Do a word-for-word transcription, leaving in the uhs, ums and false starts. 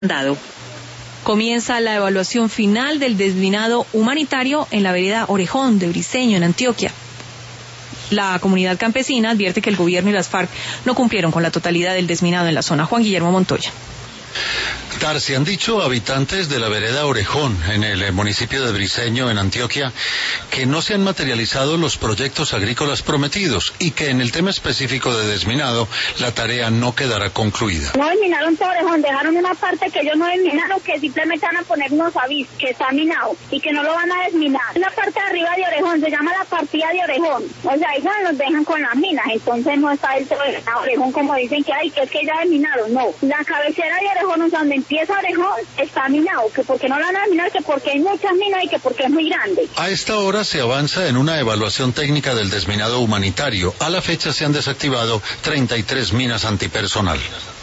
Dado. Comienza la evaluación final del desminado humanitario en la vereda Orejón de Briceño, en Antioquia. La comunidad campesina advierte que el gobierno y las FARC no cumplieron con la totalidad del desminado en la zona. Juan Guillermo Montoya. Tarsi, han dicho habitantes de la vereda Orejón, en el municipio de Briceño, en Antioquia, que no se han materializado los proyectos agrícolas prometidos y que en el tema específico de desminado, la tarea no quedará concluida. No desminaron todo Orejón, dejaron una parte que ellos no desminaron, que simplemente van a poner unos avisos, que está minado, y que no lo van a desminar. La parte de arriba de Orejón se llama la partida de Orejón, o sea, ellos nos dejan con las minas, entonces no está del todo Orejón como dicen que hay, que es que ya desminaron, no. La cabecera de Orejón, o sea, donde empieza Orejón, está minado, que porque no lo van a minar, que porque hay muchas minas y que porque es muy grande. A esta hora se avanza en una evaluación técnica del desminado humanitario. A la fecha se han desactivado treinta y tres minas antipersonal.